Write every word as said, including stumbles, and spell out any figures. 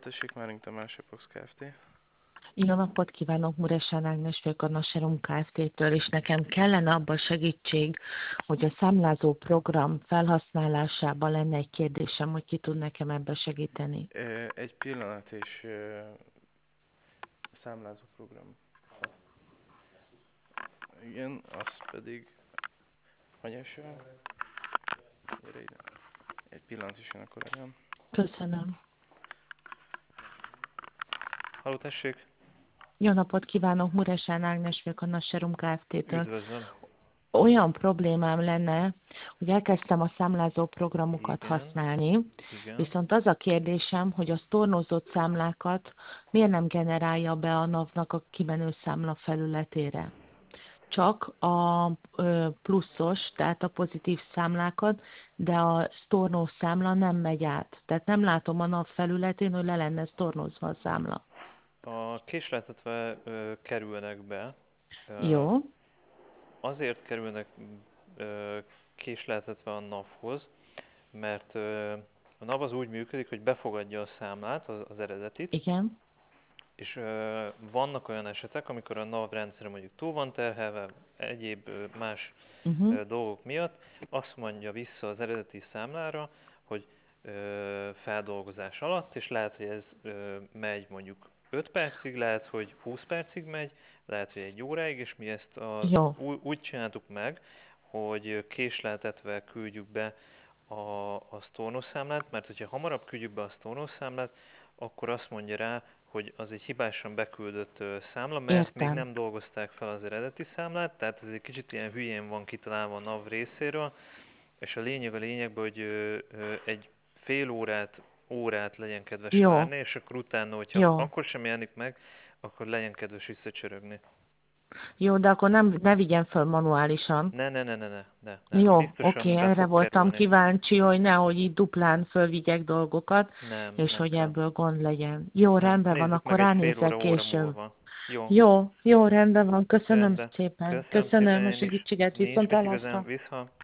Tessék, Málink Tamás, Epox Kft. Jó napot kívánok, Muresán Ágnes vagyok a Naserum Kft-től, és nekem kellene abban segítség, hogy a számlázó program felhasználásában lenne egy kérdésem, hogy ki tud nekem ebben segíteni. Ö, Egy pillanat, és ö, számlázó program. Igen, az pedig... Anyasa? Gyere ide. Egy pillanat is jön a kollégám. Köszönöm. Halló, tessék! Jó napot kívánok, Muresán Ágnes vagyok a Naserum Kft-től. Üdvözlöm! Olyan problémám lenne, hogy elkezdtem a számlázó programokat Igen, használni, igen. viszont az a kérdésem, hogy a sztornozott számlákat miért nem generálja be a NAV-nak a kimenő számla felületére. Csak a ö, pluszos, tehát a pozitív számlákat, de a sztornós számla nem megy át. Tehát nem látom a NAV felületén, hogy le lenne sztornozva a számla. A késleltetve ö, kerülnek be. Ö, Jó, azért kerülnek ö, késleltetve a NAV-hoz, mert ö, a NAV az úgy működik, hogy befogadja a számlát, az, az eredetit, igen. és ö, vannak olyan esetek, amikor a NAV rendszer mondjuk túl van terhelve, egyéb ö, más Uh-huh. ö, dolgok miatt, azt mondja vissza az eredeti számlára, hogy ö, feldolgozás alatt, és lehet, hogy ez ö, megy mondjuk öt percig, lehet, hogy húsz percig megy, lehet, hogy egy óráig, és mi ezt az, Jó, úgy, úgy csináltuk meg, hogy késleltetve küldjük be a, a sztornós számlát, mert hogyha hamarabb küldjük be a sztornós számlát, akkor azt mondja rá, hogy az egy hibásan beküldött ö, számla, mert még értem. nem dolgozták fel az eredeti számlát, tehát ez egy kicsit ilyen hülyén van kitalálva a NAV részéről, és a lényeg a lényegben, hogy ö, ö, egy fél órát, órát legyen kedves Jó, várni, és akkor utána, hogyha jó. akkor sem jelenik meg, akkor legyen kedves visszacsörögni. Jó, de akkor nem, ne vigyen föl manuálisan. Ne, ne, ne, ne, ne, ne, ne. Jó, oké, Biztosan be erre fog voltam kerülni. kíváncsi, hogy nehogy így duplán fölvigyek dolgokat, Nem, és nem, hogy nem. ebből gond legyen. Jó, Nem, rendben van, nézzük meg akkor egy fél ránézek óra, óra később. múlva. Jó, Jó, jó, rendben van, köszönöm rendben. szépen. Köszönöm szépen Köszönöm a én is. segítséget, Nincs mit igazán, viszontlátásra. vissza.